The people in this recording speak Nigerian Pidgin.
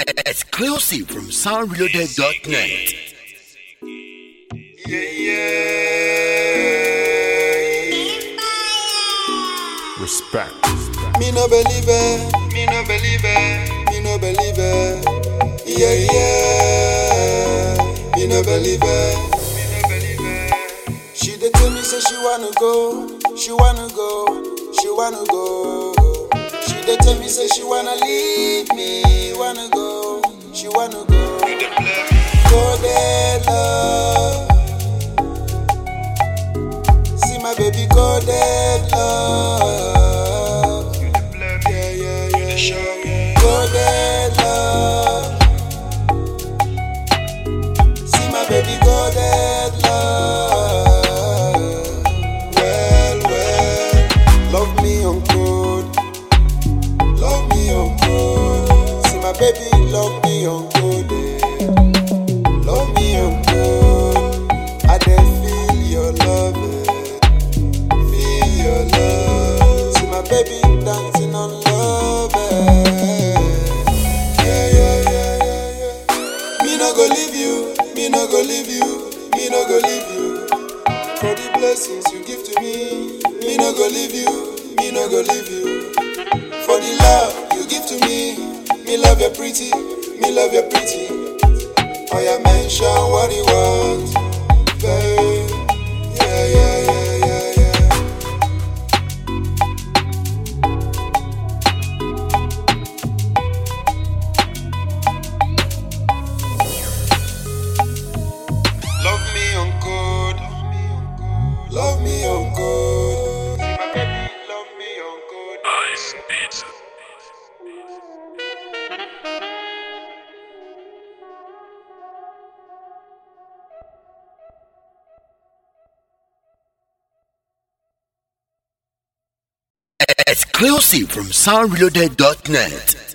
Exclusive from soundreloaded.net. Respect. Me no believe it, me no believe it, me no believe it. Yeah, yeah. Me no believe it, me no believe it. She dey tell me say she wanna go, she wanna go, she wanna go. She dey tell me say she wanna leave me, wanna go, she wanna go. Go there, love. See my baby go there, love. Go there, love. See my baby go there, love. Well, well, love me on code, love me on code. See my baby love me on code, love me on code. I dey feel your love, feel your love. See my baby dancing on love. Me no go leave you, me no go leave you, me no go leave you. For the blessings you give to me, me no go leave you, me no go leave you. For the love you give to me love you pretty, me love you pretty. Oh yeah, mention what you want, babe. Yeah, yeah, yeah, yeah, yeah. Love me on code, love me on code. See my baby, love me on code. Exclusive from soundreloaded.net.